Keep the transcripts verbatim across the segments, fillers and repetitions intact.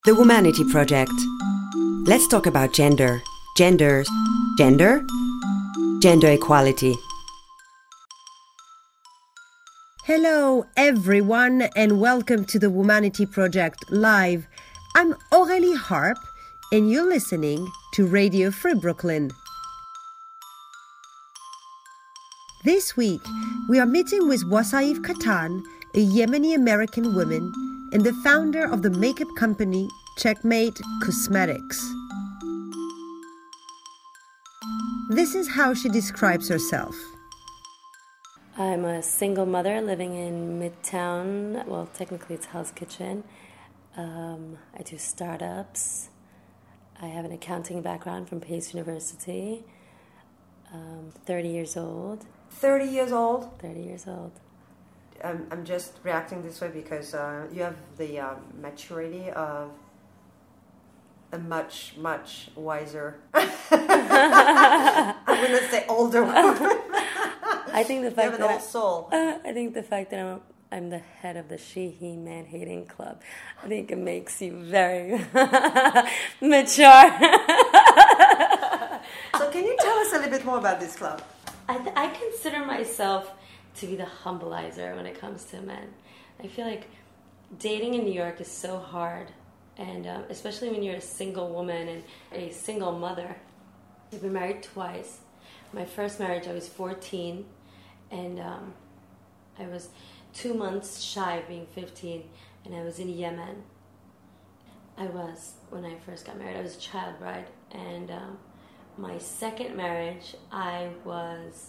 The Womanity Project. Let's talk about gender. Genders. Gender? Gender equality. Hello everyone and welcome to the Womanity Project Live. I'm Aurélie Harp and you're listening to Radio Free Brooklyn. This week we are meeting with Wasaif Katan, a Yemeni-American woman and the founder of the makeup company Checkmate Cosmetics. This is how she describes herself. I'm a single mother living in Midtown. Well, technically it's Hell's Kitchen. Um, I do startups. I have an accounting background from Pace University. Um, thirty years old. thirty years old? thirty years old. I'm, I'm just reacting this way because uh, you have the uh, maturity of a much, much wiser, I'm going to say older woman. I think the fact you have an that old soul. Uh, I think the fact that I'm I'm the head of the she-he man-hating club, I think it makes you very mature. So can you tell us a little bit more about this club? I, th- I consider myself to be the humbleizer when it comes to men. I feel like dating in New York is so hard, and um, especially when you're a single woman and a single mother. I've been married twice. My first marriage, I was fourteen, and um, I was two months shy of being fifteen, and I was in Yemen. I was, when I first got married, I was a child bride, and um, my second marriage, I was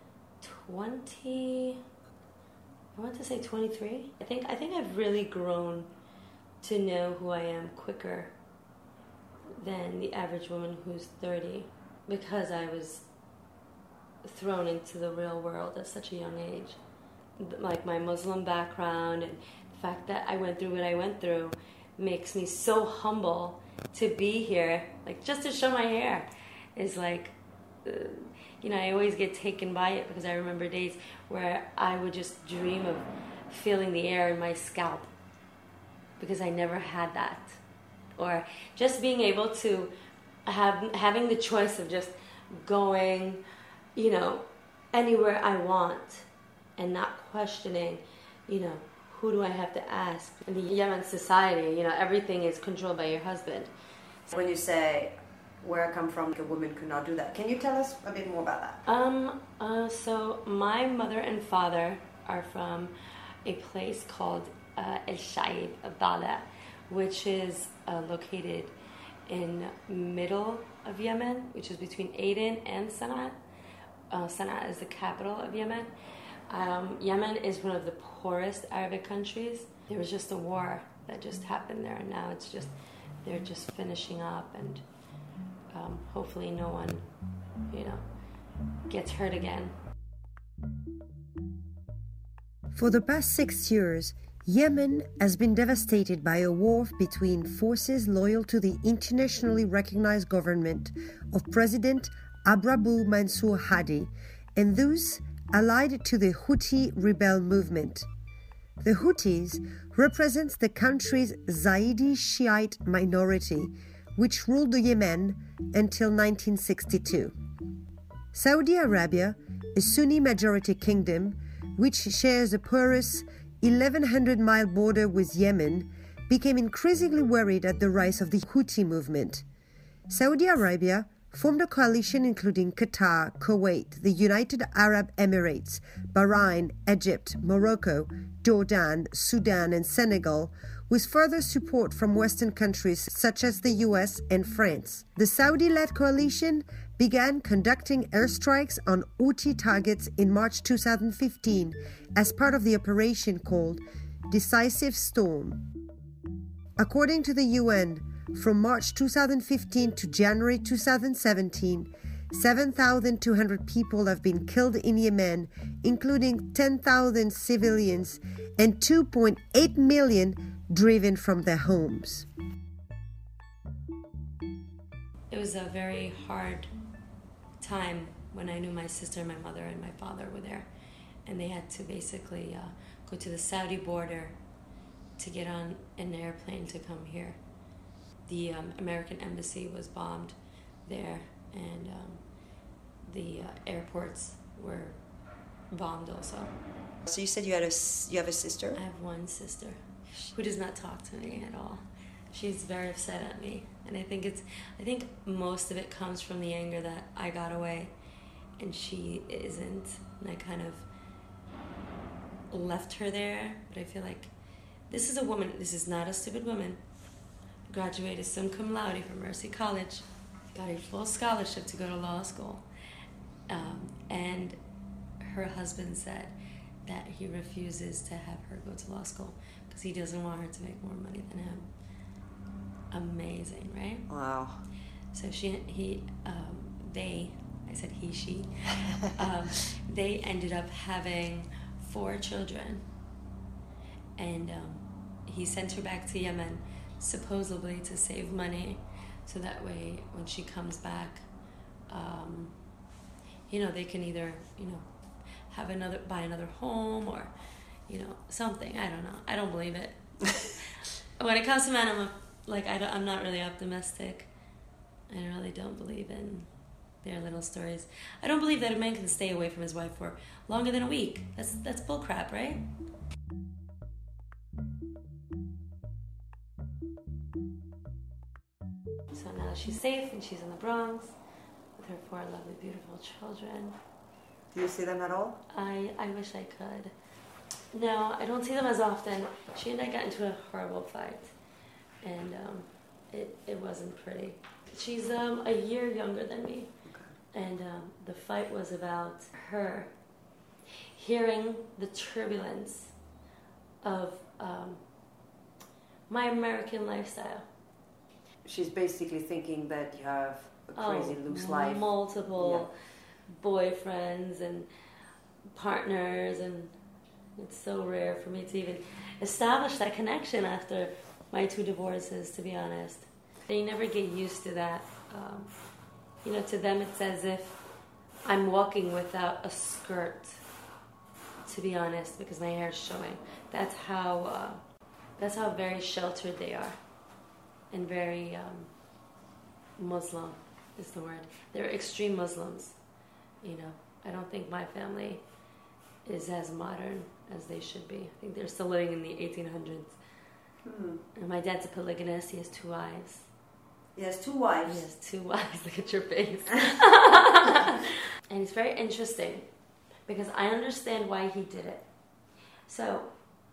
twenty, I want to say twenty-three. I think I think I've really grown to know who I am quicker than the average woman who's thirty, because I was thrown into the real world at such a young age. Like my Muslim background and the fact that I went through what I went through makes me so humble to be here. Like just to show my hair is like, uh, you know, I always get taken by it because I remember days where I would just dream of feeling the air in my scalp because I never had that. Or just being able to have, having the choice of just going, you know, anywhere I want and not questioning, you know, who do I have to ask? In the Yemen society, you know, everything is controlled by your husband. When you say, where I come from, a woman could not do that. Can you tell us a bit more about that? Um, uh, so my mother and father are from a place called uh, El Shaib, Bala, which is uh, located in middle of Yemen, which is between Aden and Sana'a. Uh, Sana'a is the capital of Yemen. Um, Yemen is one of the poorest Arabic countries. There was just a war that just happened there, and now it's just, they're just finishing up, and um, hopefully no one, you know, gets hurt again. For the past six years, Yemen has been devastated by a war between forces loyal to the internationally recognized government of President Abrabu Mansour Hadi and those allied to the Houthi rebel movement. The Houthis represents the country's Zaidi Shiite minority, which ruled the Yemen until nineteen sixty-two. Saudi Arabia, a Sunni-majority kingdom, which shares a porous eleven hundred mile border with Yemen, became increasingly worried at the rise of the Houthi movement. Saudi Arabia formed a coalition including Qatar, Kuwait, the United Arab Emirates, Bahrain, Egypt, Morocco, Jordan, Sudan, and Senegal, with further support from Western countries such as the U S and France. The Saudi-led coalition began conducting airstrikes on Houthi targets in March two thousand fifteen as part of the operation called Decisive Storm. According to the U N, from March two thousand fifteen to January two thousand seventeen, seven thousand two hundred people have been killed in Yemen, including ten thousand civilians and two point eight million driven from their homes. It was a very hard time when I knew my sister, my mother, and my father were there. And they had to basically uh, go to the Saudi border to get on an airplane to come here. the um, American embassy was bombed there, and um, the uh, airports were bombed also. So you said you had a s- you have a sister? I have one sister who does not talk to me at all. She's very upset at me, and I think it's I think most of it comes from the anger that I got away and she isn't, and I kind of left her there. But I feel like this is a woman, this is not a stupid woman, graduated summa cum laude from Mercy College, got a full scholarship to go to law school, um, and her husband said that he refuses to have her go to law school because he doesn't want her to make more money than him. Amazing, right? Wow. So she, he, um, they, I said he, she, um, they ended up having four children, and um, he sent her back to Yemen, supposedly to save money, so that way when she comes back, um, you know, they can either, you know, have another, buy another home, or, you know, something. I don't know. I don't believe it. When it comes to men, I'm a, like, I don't, I'm not really optimistic. I really don't believe in their little stories. I don't believe that a man can stay away from his wife for longer than a week. That's that's bullcrap, right? So now she's safe and she's in the Bronx with her four lovely, beautiful children. Do you see them at all? I, I wish I could. No, I don't see them as often. She and I got into a horrible fight, and um, it, it wasn't pretty. She's um, a year younger than me, okay. and um, the fight was about her hearing the turbulence of um, my American lifestyle. She's basically thinking that you have a crazy oh, loose life. Multiple yeah. boyfriends and partners, and it's so rare for me to even establish that connection after my two divorces, to be honest. They never get used to that. Um, you know, to them it's as if I'm walking without a skirt, to be honest, because my hair is showing. That's how, uh, that's how very sheltered they are, and very um, Muslim is the word. They're extreme Muslims. You know, I don't think my family is as modern as they should be. I think they're still living in the eighteen hundreds. Hmm. And my dad's a polygamist. He has two wives. He has two wives? He has two wives. Look at your face. And it's very interesting because I understand why he did it. So,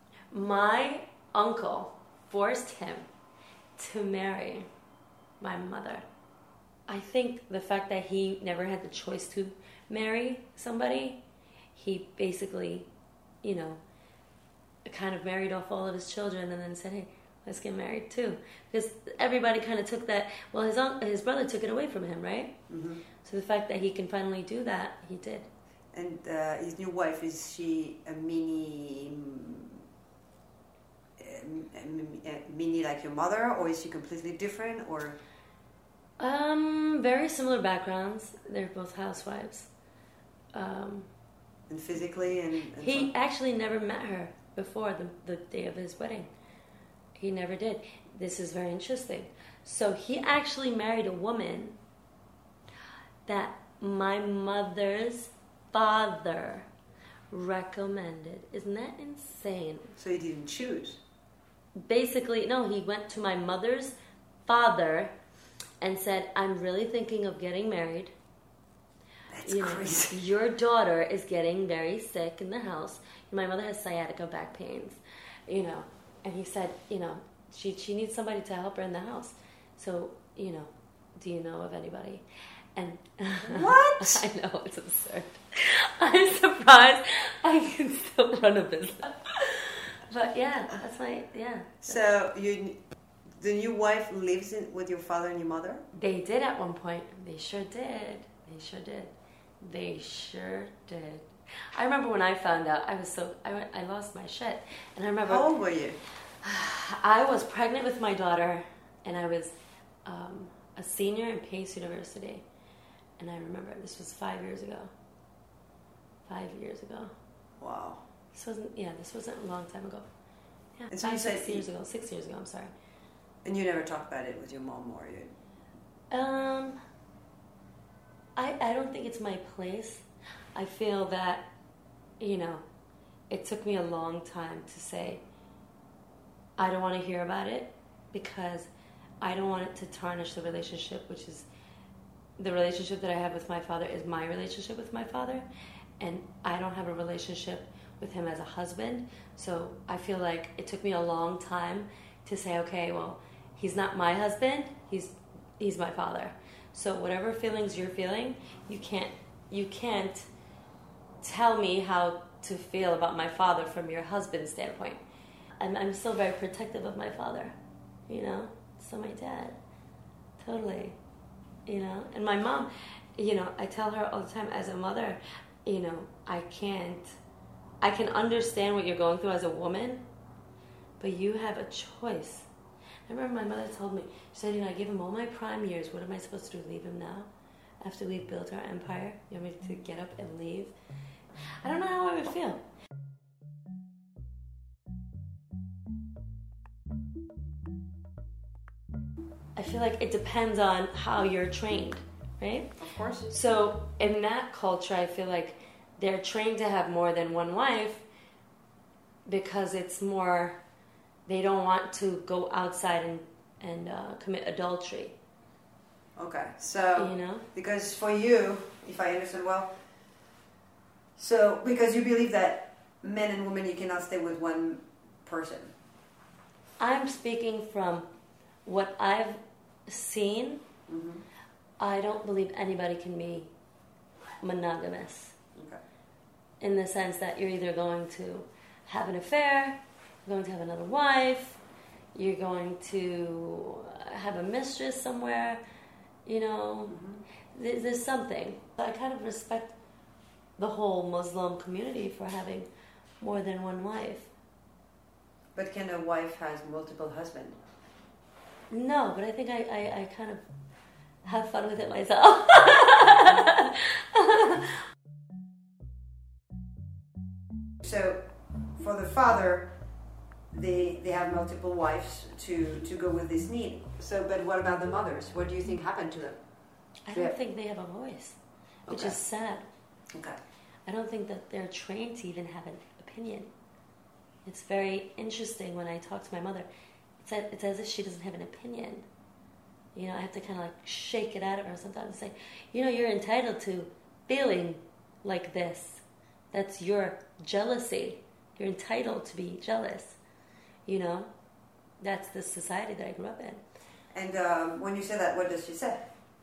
my uncle forced him to marry my mother. I think the fact that he never had the choice to marry somebody, he basically, you know, kind of married off all of his children and then said, hey, let's get married too. Because everybody kind of took that, well, his un- his brother took it away from him, right? Mm-hmm. So the fact that he can finally do that, he did. And uh, his new wife, is she a mini, a mini like your mother, or is she completely different, or? Um, very similar backgrounds. They're both housewives. Um, and physically and, and he so? actually never met her before the, the day of his wedding. He never did. This is very interesting. So he actually married a woman that my mother's father recommended. Isn't that insane? So he didn't choose? Basically, no, he went to my mother's father and said, I'm really thinking of getting married. That's you crazy. Know, your daughter is getting very sick in the house. My mother has sciatica back pains, you know. And he said, you know, she she needs somebody to help her in the house. So, you know, do you know of anybody? And what? I know, it's absurd. I'm surprised I can still run a business. But yeah, that's my, yeah. So you... The new wife lives in, with your father and your mother? They did at one point. They sure did. They sure did. They sure did. I remember when I found out, I was so, I, went, I lost my shit. And I remember... How old were you? I was pregnant with my daughter, and I was um, a senior in Pace University. And I remember, this was five years ago. Five years ago. Wow. This wasn't, yeah, this wasn't a long time ago. Yeah, and so five, you six said years ago. Six years ago, I'm sorry. And you never talk about it with your mom, or you? Um, I I don't think it's my place. I feel that, you know, it took me a long time to say, I don't want to hear about it, because I don't want it to tarnish the relationship, which is the relationship that I have with my father is my relationship with my father, and I don't have a relationship with him as a husband. So I feel like it took me a long time to say, okay, well, he's not my husband, he's he's my father. So whatever feelings you're feeling, you can't you can't tell me how to feel about my father from your husband's standpoint. I'm I'm still very protective of my father, you know? So my dad. Totally. You know? And my mom, you know, I tell her all the time, as a mother, you know, I can't I can understand what you're going through as a woman, but you have a choice. I remember my mother told me, she said, you know, I gave him all my prime years. What am I supposed to do, leave him now? After we've built our empire? You want me to get up and leave? I don't know how I would feel. I feel like it depends on how you're trained, right? Of course. So in that culture, I feel like they're trained to have more than one wife because it's more, they don't want to go outside and, and uh, commit adultery. Okay, so, you know? Because for you, if I understand well, so because you believe that men and women, you cannot stay with one person. I'm speaking from what I've seen. Mm-hmm. I don't believe anybody can be monogamous. Okay. In the sense that you're either going to have an affair, you're going to have another wife, you're going to have a mistress somewhere, you know, mm-hmm. there's, there's something. I kind of respect the whole Muslim community for having more than one wife. But can a wife have multiple husbands? No, but I think I, I, I kind of have fun with it myself. So, for the father, they they have multiple wives to, to go with this need. So, but what about the mothers? What do you think happened to them? I don't think they have a voice, which Okay. is sad. Okay. I don't think that they're trained to even have an opinion. It's very interesting when I talk to my mother. It's as, it's as if she doesn't have an opinion. You know, I have to kind of like shake it out of her sometimes and say, you know, you're entitled to feeling like this. That's your jealousy. You're entitled to be jealous. You know, that's the society that I grew up in. And um, when you say that, what does she say?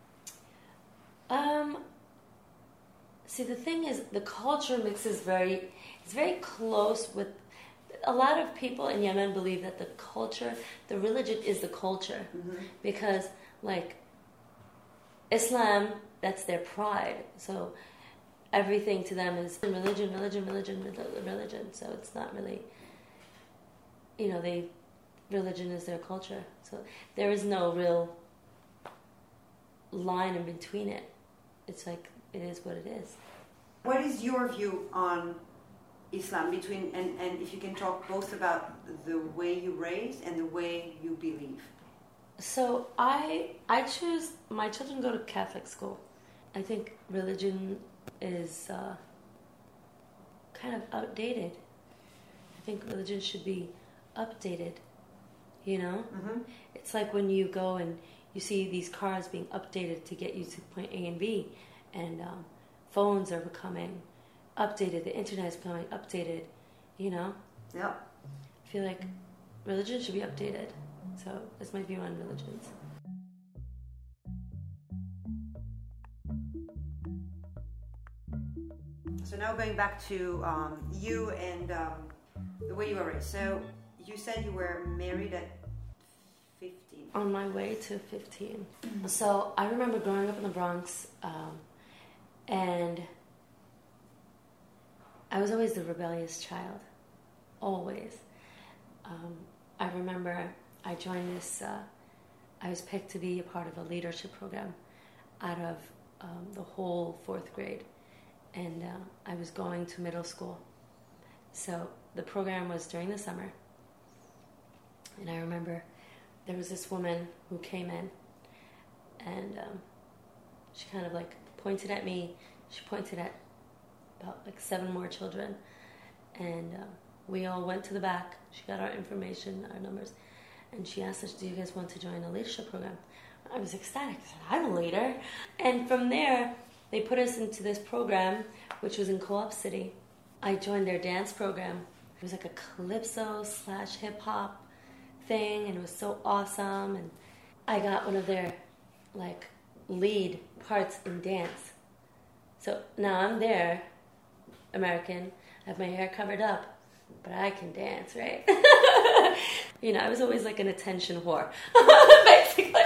Um, see, the thing is, the culture mix is very, it's very close with, a lot of people in Yemen believe that the culture, the religion is the culture. Mm-hmm. Because, like, Islam, that's their pride. So everything to them is religion, religion, religion, religion. So it's not really, you know, they, religion is their culture. So there is no real line in between it. It's like, it is what it is. What is your view on Islam between, and, and if you can talk both about the way you raised and the way you believe? So I I choose, my children go to Catholic school. I think religion is uh, kind of outdated. I think religion should be updated, you know? Mm-hmm. It's like when you go and you see these cars being updated to get you to point A and B, and um, phones are becoming updated, the internet is becoming updated, you know? Yeah. I feel like religion should be updated. So that's my view on religions. So now going back to um, you and um, the way you were raised. So you said you were married at fifteen. On my way to fifteen. Mm-hmm. So I remember growing up in the Bronx, um, and I was always the rebellious child. Always. Um, I remember I joined this, uh, I was picked to be a part of a leadership program out of um, the whole fourth grade. And uh, I was going to middle school. So the program was during the summer. And I remember there was this woman who came in, and um, she kind of like pointed at me. She pointed at about like seven more children, and uh, we all went to the back. She got our information, our numbers, and she asked us, do you guys want to join a leadership program? I was ecstatic. I said, I'm a leader. And from there, they put us into this program, which was in Co-op City. I joined their dance program. It was like a calypso slash hip-hop thing, and it was so awesome. And I got one of their like lead parts in dance. So now I'm there, American, I have my hair covered up, but I can dance, right? You know, I was always like an attention whore, basically.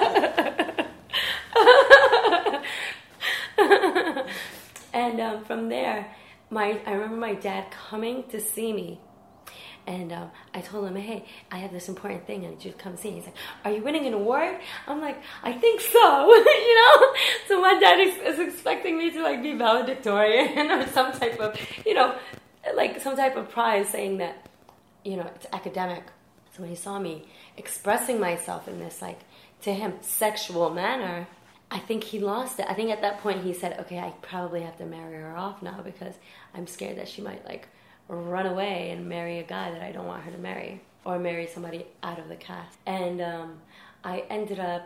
And um, from there, my I remember my dad coming to see me. And um, I told him, hey, I have this important thing, and I just come see. He's like, are you winning an award? I'm like, I think so, you know? So my dad is, is expecting me to, like, be valedictorian or some type of, you know, like some type of prize saying that, you know, it's academic. So when he saw me expressing myself in this, like, to him, sexual manner, I think he lost it. I think at that point he said, okay, I probably have to marry her off now because I'm scared that she might, like, run away and marry a guy that I don't want her to marry, or marry somebody out of the cast. And um, I ended up,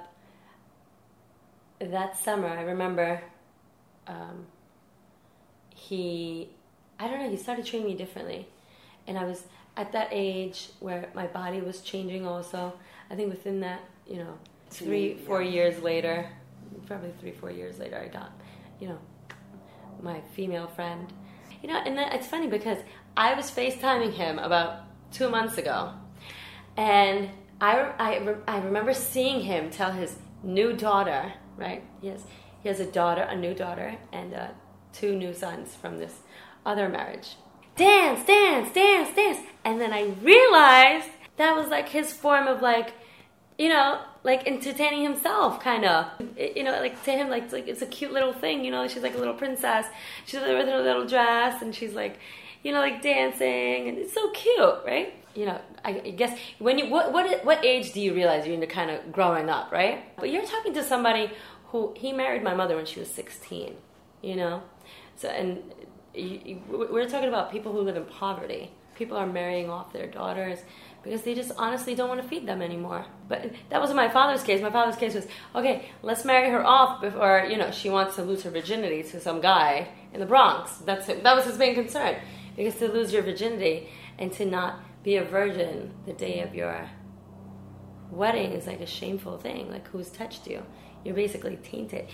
that summer, I remember um, he, I don't know, he started treating me differently. And I was at that age where my body was changing also. I think within that, you know, three, four years later, probably three, four years later, I got, you know, my female friend. You know, and then it's funny because I was FaceTiming him about two months ago, and I, I, I remember seeing him tell his new daughter, right? He has, he has a daughter, a new daughter, and uh, two new sons from this other marriage. Dance, dance, dance, dance. And then I realized that was like his form of like, you know, like entertaining himself, kind of. You know, like to him, like it's, like it's a cute little thing. You know, she's like a little princess. She's with her little dress, and she's like, you know, like dancing, and it's so cute, right? You know, I guess when you what what what age do you realize you're kind of growing up, right? But you're talking to somebody who he married my mother when she was sixteen. You know, so and you, you, we're talking about people who live in poverty. People are marrying off their daughters because they just honestly don't want to feed them anymore. But that wasn't my father's case. My father's case was, okay, let's marry her off before, you know, she wants to lose her virginity to some guy in the Bronx. That's it. That was his main concern. Because to lose your virginity and to not be a virgin the day of your wedding is like a shameful thing. Like, who's touched you? You're basically tainted.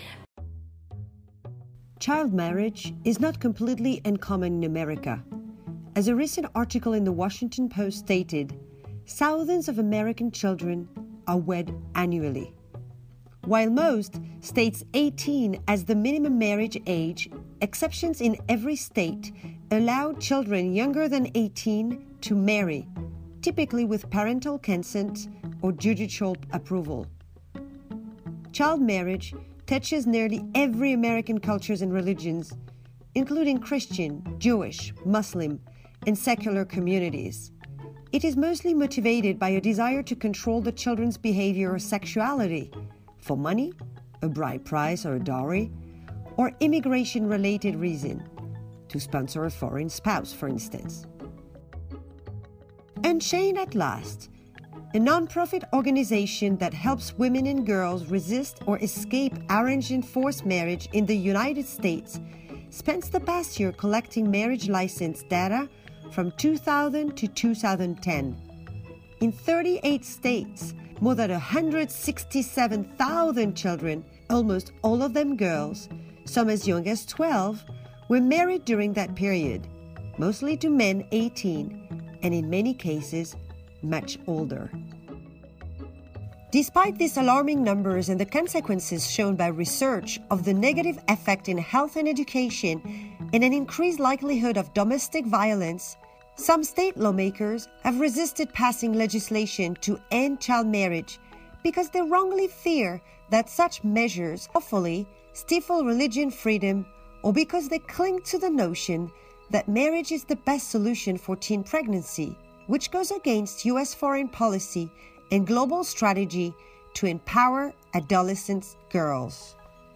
Child marriage is not completely uncommon in America. As a recent article in the Washington Post stated, thousands of American children are wed annually. While most states eighteen as the minimum marriage age, exceptions in every state allow children younger than eighteen to marry, typically with parental consent or judicial approval. Child marriage touches nearly every American cultures and religions, including Christian, Jewish, Muslim, and secular communities. It is mostly motivated by a desire to control the children's behavior or sexuality, for money, a bride price or a dowry, or immigration-related reason, to sponsor a foreign spouse, for instance. Unchained at Last, a non-profit organization that helps women and girls resist or escape arranged and forced marriage in the United States, spent the past year collecting marriage license data from two thousand to two thousand ten. In thirty-eight states, more than one hundred sixty-seven thousand children, almost all of them girls, some as young as twelve, were married during that period, mostly to men eighteen, and in many cases, much older. Despite these alarming numbers and the consequences shown by research of the negative effect in health and education and an increased likelihood of domestic violence, some state lawmakers have resisted passing legislation to end child marriage because they wrongly fear that such measures hopefully stifle religion freedom, or because they cling to the notion that marriage is the best solution for teen pregnancy, which goes against U S foreign policy and global strategy to empower adolescent girls.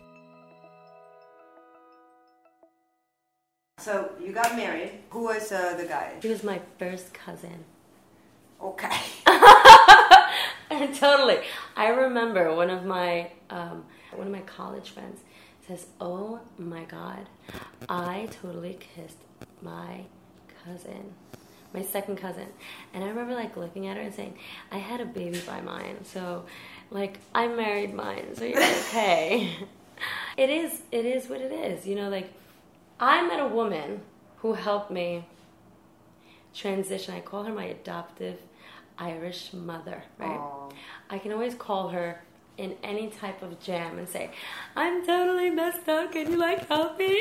So you got married. Who was uh, the guy? He was my first cousin. Okay. Totally. I remember one of my um, one of my college friends says, "Oh my God, I totally kissed my cousin, my second cousin." And I remember like looking at her and saying, "I had a baby by mine, so like I married mine, so you're okay." It is. It is what it is. You know, like I met a woman who helped me transition. I call her my adoptive Irish mother, right? Aww. I can always call her in any type of jam and say, "I'm totally messed up, can you like help me?"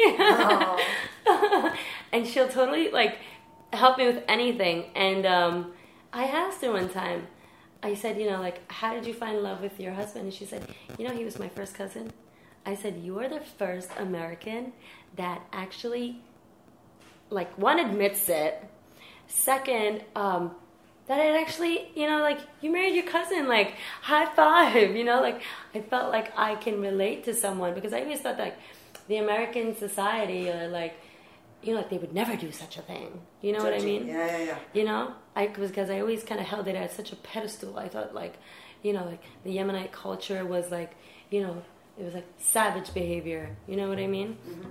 And she'll totally like help me with anything. And um, I asked her one time, I said, you know, like, how did you find love with your husband? And she said, you know, he was my first cousin. I said, you are the first American that actually, like, one, admits it. Second, um, that it actually, you know, like, you married your cousin, like, high five, you know, like, I felt like I can relate to someone, because I always thought, like, the American society, or, like, you know, like, they would never do such a thing, you know Judging. what I mean? Yeah, yeah, yeah. You know, I was, because I always kind of held it at such a pedestal. I thought, like, you know, like, the Yemenite culture was, like, you know, it was, like, savage behavior, you know what I mean? Mm-hmm.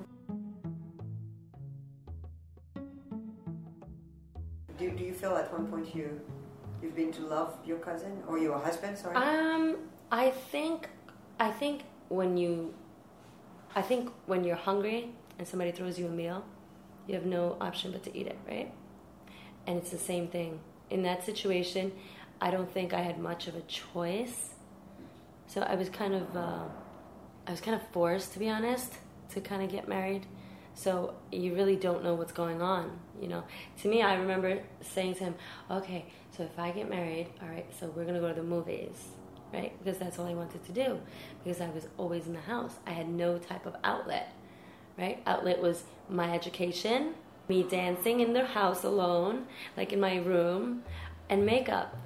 Do, do you feel at one point you, you've been to love your cousin or your husband, sorry? Um, I think, I think when you, I think when you're hungry and somebody throws you a meal, you have no option but to eat it, right? And it's the same thing. In that situation, I don't think I had much of a choice. So I was kind of, uh, I was kind of forced, to be honest, to kind of get married. So you really don't know what's going on, you know. To me, I remember saying to him, okay, so if I get married, all right, so we're going to go to the movies, right? Because that's all I wanted to do, because I was always in the house. I had no type of outlet, right? Outlet was my education, me dancing in the house alone, like in my room, and makeup.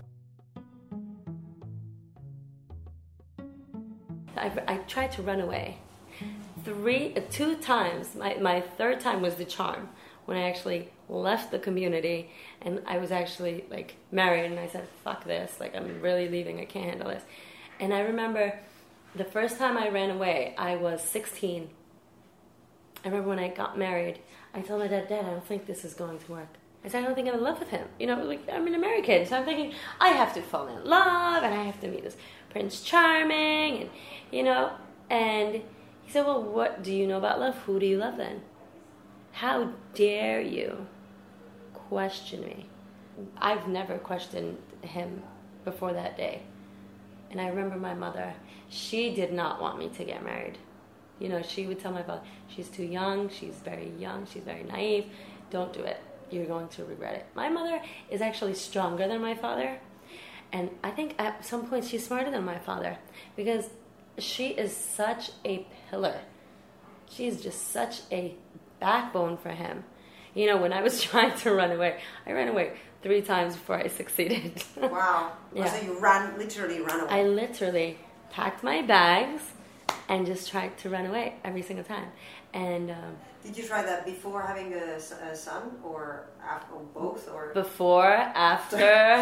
I, I tried to run away. Three, uh, two times. My, my third time was the charm, when I actually left the community and I was actually like married, and I said, fuck this, like I'm really leaving, I can't handle this. And I remember the first time I ran away, I was sixteen. I remember when I got married, I told my dad, Dad, I don't think this is going to work. I said, I don't think I'm in love with him. You know, like I'm an American, so I'm thinking I have to fall in love and I have to meet this Prince Charming, and you know, and he said, well, what do you know about love? Who do you love then? How dare you question me? I've never questioned him before that day. And I remember my mother, she did not want me to get married. You know, she would tell my father, she's too young, she's very young, she's very naive, don't do it. You're going to regret it. My mother is actually stronger than my father. And I think at some point she's smarter than my father, because she is such a pillar. She's just such a backbone for him. You know, when I was trying to run away, I ran away three times before I succeeded. Wow. Yeah. So you ran, literally ran away. I literally packed my bags and just tried to run away every single time. And um, did you try that before having a, a son, or after, or both? Or before, after.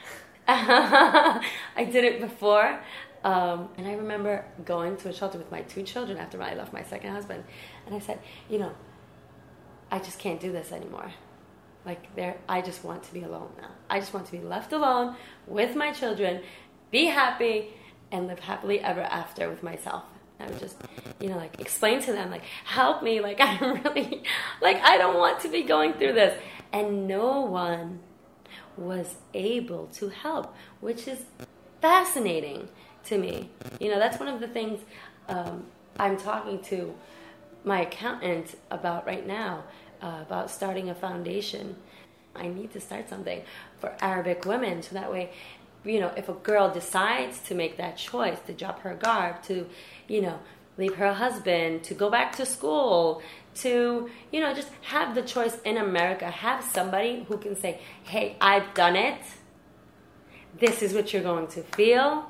I did it before. Um, and I remember going to a shelter with my two children after I left my second husband. And I said, you know, I just can't do this anymore. Like, there, I just want to be alone now. I just want to be left alone with my children, be happy, and live happily ever after with myself. I would just, you know, like, explain to them, like, help me. Like, I'm really, like, I don't want to be going through this. And no one was able to help, which is fascinating to me. You know, that's one of the things um, I'm talking to my accountant about right now, uh, about starting a foundation. I need to start something for Arabic women, so that way, you know, if a girl decides to make that choice, to drop her garb, to, you know, leave her husband, to go back to school, to, you know, just have the choice in America, have somebody who can say, hey, I've done it. this is what you're going to feel.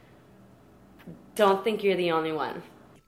Don't think you're the only one.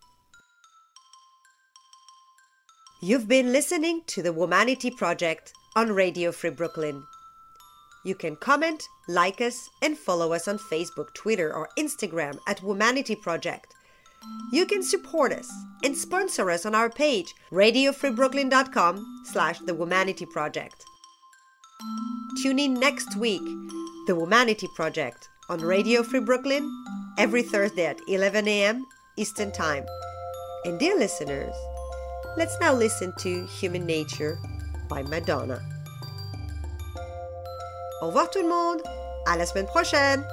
You've been listening to the Womanity Project on Radio Free Brooklyn. You can comment, like us, and follow us on Facebook, Twitter, or Instagram at Womanity Project. You can support us and sponsor us on our page, radio free brooklyn dot com slash the Womanity Project. Tune in next week, The Womanity Project, on Radio Free Brooklyn, every Thursday at eleven a.m. Eastern Time. And dear listeners, let's now listen to Human Nature by Madonna. Au revoir tout le monde, à la semaine prochaine!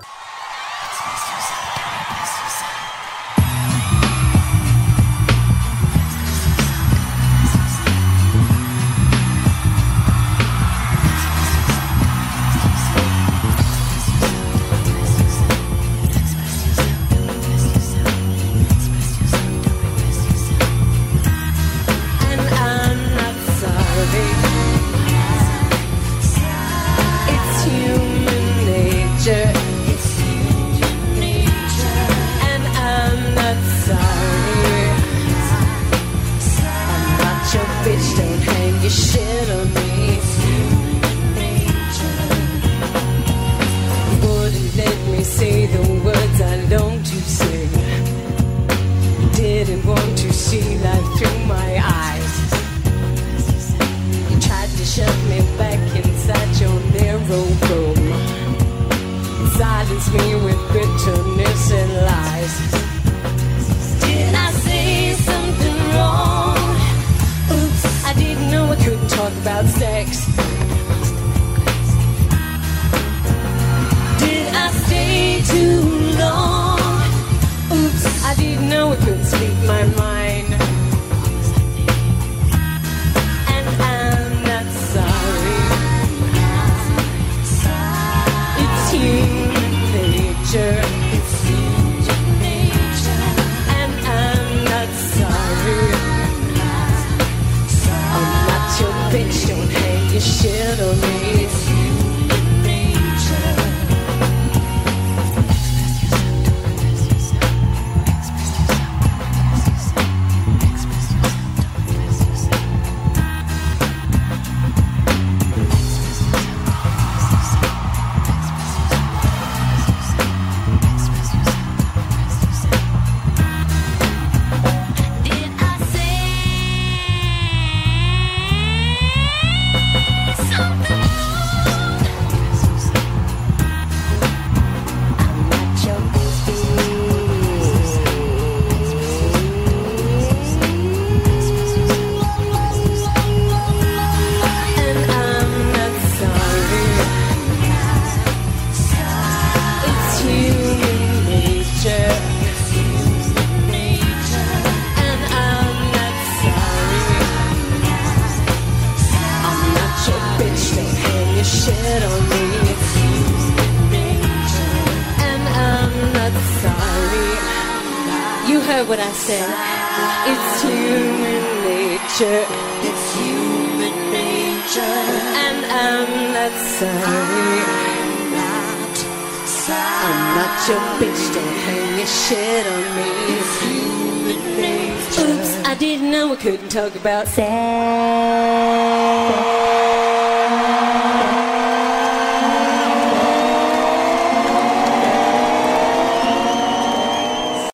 What I said, it's human nature, it's human nature, and I'm not sorry, I'm not sorry, I'm not your bitch, don't hang your shit on me, it's human nature. Oops, I didn't know we couldn't talk about sex.